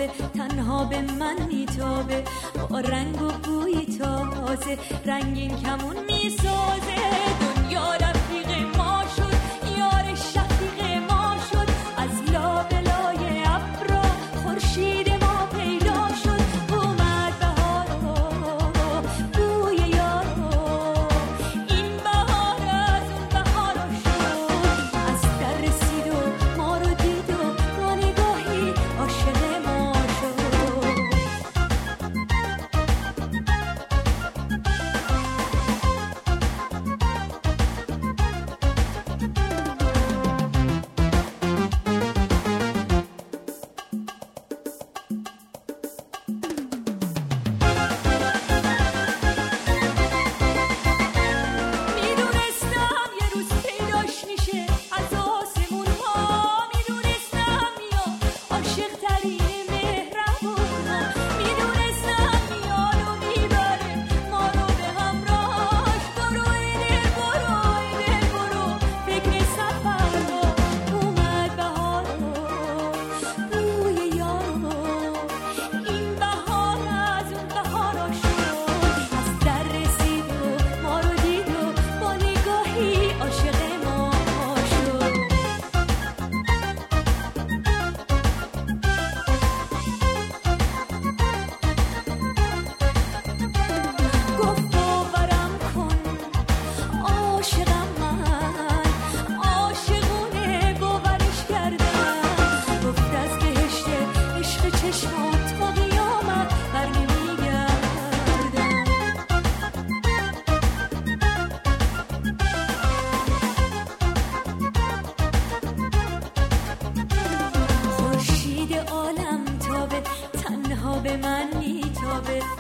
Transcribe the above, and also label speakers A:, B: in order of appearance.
A: تابه، تنها به من میتابه، با رنگ و بوی تازه رنگین کمون میسازه. دنیا رفیق ما شد، یار شفیق ما شد، از لابلای ابرا خورشید ما پیدا شد. اومد بهارا بوی یارا، این بهار از اون بهارا شد. از در رسید و ما رو دید و با نگاهی عاشق ما شد. میدونستم یه روز پیداش میشه از آسمون ها، میدونستم میاد عاشق ترین مهربون ها، میدونستم میاد و میبره ما رو به همراهاش. برو ای دل برو فکر سفر ها. اومد بهارا بوی یارا، این بهار از اون بهارا شد. از در رسید و ما رو دید و با نگاهی عاشق ما شد. گفت باورم کن عاشقم من، عاشقونه باورش کردم. گفت از بهشت عشق چشمات تا قیامت بر نمیگردم. خورشید عالم تابه، تنها به من میتابه،